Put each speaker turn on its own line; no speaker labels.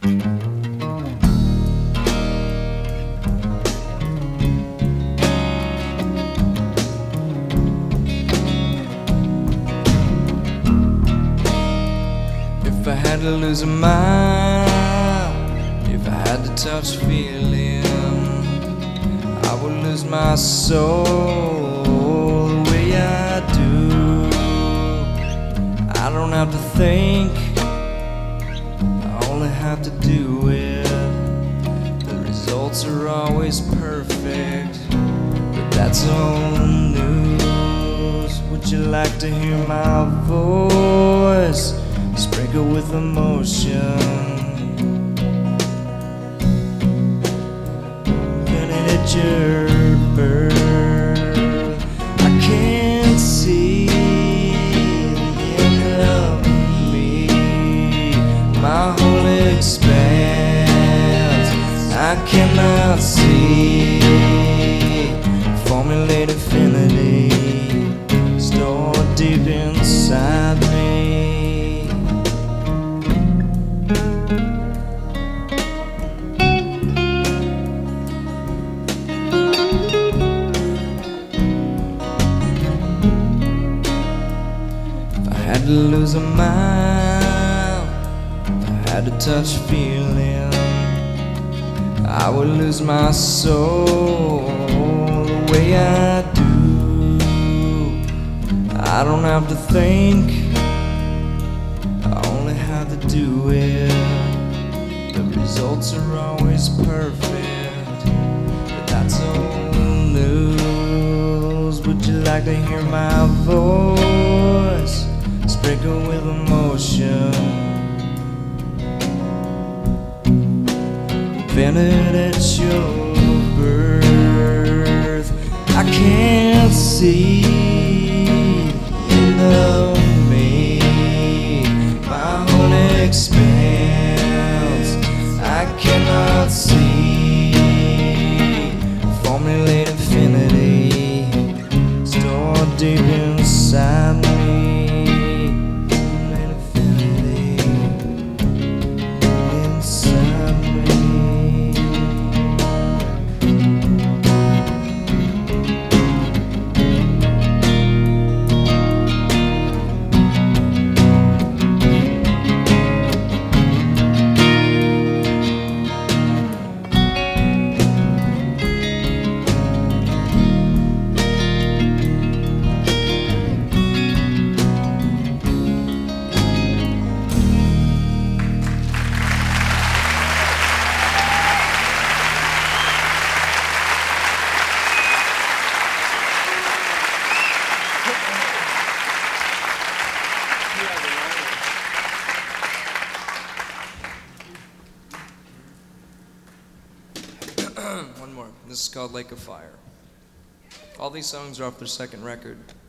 If I had to lose a mile, if I had to touch feeling, I would lose my soul the way I do. I don't have to think, I only have to do it. The results are always perfect, but that's old news. Would you like to hear my voice sprinkle with emotion? Gonna hit your birth. I can't see the end of me. My whole expanse I cannot see. Formulate infinity stored deep inside me. To lose a mile, if I had to touch feeling, I would lose my soul the way I do. I don't have to think, I only have to do it. The results are always perfect, but that's old news. Would you like to hear my voice sprinkle with emotion? Invented at your birth. I can't see the end of me. My whole expanse I cannot see. Formulate infinity stored deep inside me. One more. This is called Lake of Fire. All these songs are off their second record.